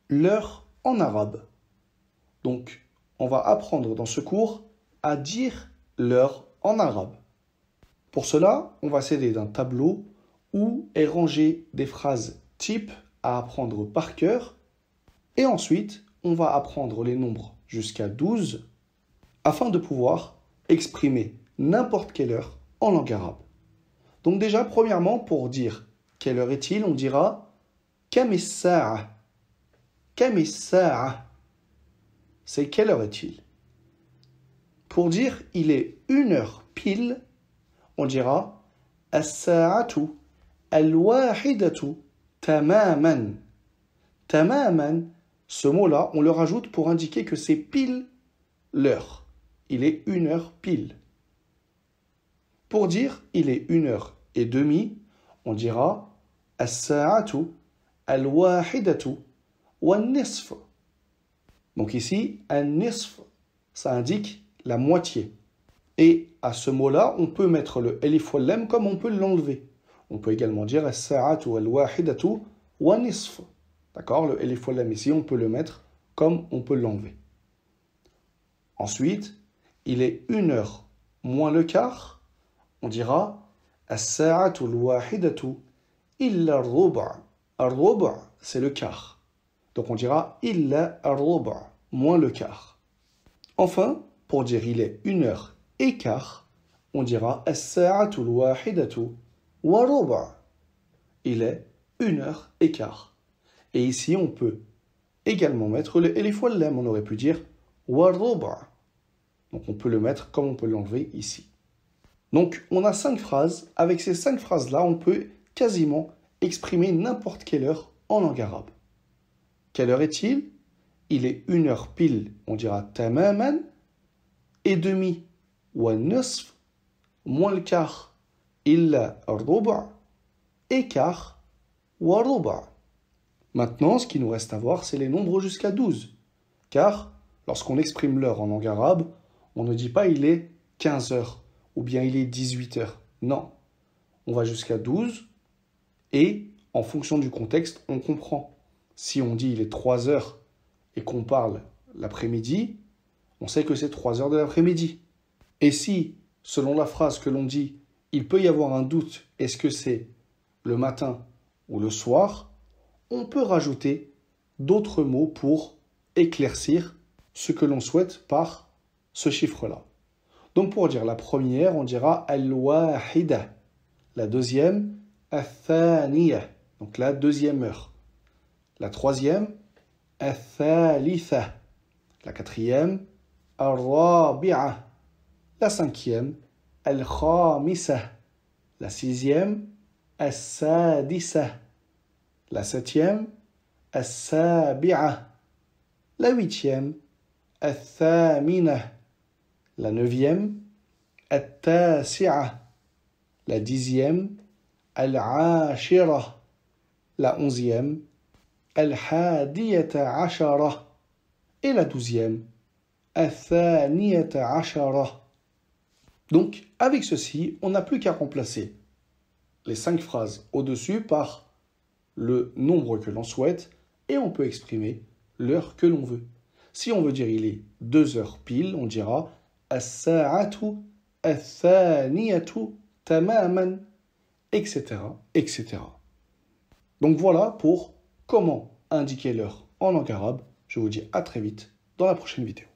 l'heure en arabe. Donc, on va apprendre dans ce cours à dire l'heure en arabe. Pour cela, on va s'aider d'un tableau où est rangé des phrases types à apprendre par cœur. Et ensuite, on va apprendre les nombres jusqu'à 12 afin de pouvoir exprimer n'importe quelle heure en langue arabe. Donc déjà, premièrement, pour dire quelle heure est-il, on dira Kam as-sa'a. Kam as-sa'a. C'est quelle heure est-il? Pour dire il est 1h pile, on dira as-sa'atu al-wahidatu tamaman. Tamaman, ce mot-là, on le rajoute pour indiquer que c'est pile l'heure. Il est 1h pile. Pour dire il est 1h30, on dira as-sa'atu al-wahidatu wan-nisf. Donc ici, an-nisf, ça indique la moitié. Et à ce mot-là, on peut mettre le elif wal lam comme on peut l'enlever. On peut également dire as-sa'atu al-wahidatu wan-nisf. D'accord? Le elif wal lam ici, on peut le mettre comme on peut l'enlever. Ensuite, il est 1h moins le quart. On dira as-sa'atu al-wahidatu illa ar-ruba'. Ar-ruba', c'est le quart. Donc on dira illa ar-ruba', moins le quart. Enfin, pour dire il est 1h15, on dira as-sa'atu al-wahidatu wa ruba'. Il est 1h15. Et ici, on peut également mettre le elif wal lam. On aurait pu dire wa ruba'. Donc on peut le mettre comme on peut l'enlever ici. Donc on a 5 phrases. Avec ces 5 phrases-là, on peut quasiment exprimer n'importe quelle heure en langue arabe. Quelle heure est-il? Il est 1h pile, on dira tamaman, et demi, wa nisf, moins le quart, illa ar-ruba', et quart, wa ruba'. Maintenant, ce qu'il nous reste à voir, c'est les nombres jusqu'à 12. Car, lorsqu'on exprime l'heure en langue arabe, on ne dit pas il est 15 heures ou bien il est 18 heures. Non. On va jusqu'à 12 et, en fonction du contexte, on comprend. Si on dit il est 3 heures et qu'on parle l'après-midi, on sait que c'est 3 heures de l'après-midi. Et si, selon la phrase que l'on dit, il peut y avoir un doute, est-ce que c'est le matin ou le soir, on peut rajouter d'autres mots pour éclaircir ce que l'on souhaite par ce chiffre-là. Donc pour dire la première, on dira al-wahida. La deuxième, al-thaniya. Donc la deuxième heure. La troisième, al-thalitha. La quatrième, al-rabi'a. La cinquième, al-khamisa. La sixième, al-sadisa. La septième, al-sabi'a. La huitième, al-thamina. La neuvième, al-tasi'a. La dixième, al-ashira. La onzième, al-hadiyata ashara. Et la douzième, al-thaniyata ashara. Donc, avec ceci, on n'a plus qu'à remplacer les 5 phrases au-dessus par le nombre que l'on souhaite et on peut exprimer l'heure que l'on veut. Si on veut dire il est 2 heures pile, on dira as-sa'atu al-thaniyatu tamaman, etc., etc. Donc voilà pour comment indiquer l'heure en langue arabe. Je vous dis à très vite dans la prochaine vidéo.